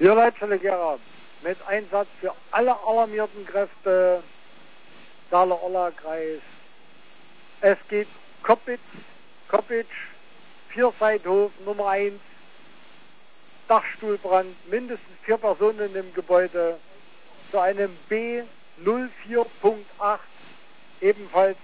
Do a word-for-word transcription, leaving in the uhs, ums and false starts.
Hier Leitstelle Gera mit Einsatz für alle alarmierten Kräfte, Saale-Orla-Kreis. Es geht Koppitz, Koppitsch, Vierseithof Nummer eins, Dachstuhlbrand, mindestens vier Personen im Gebäude, zu einem B null vier Punkt acht, ebenfalls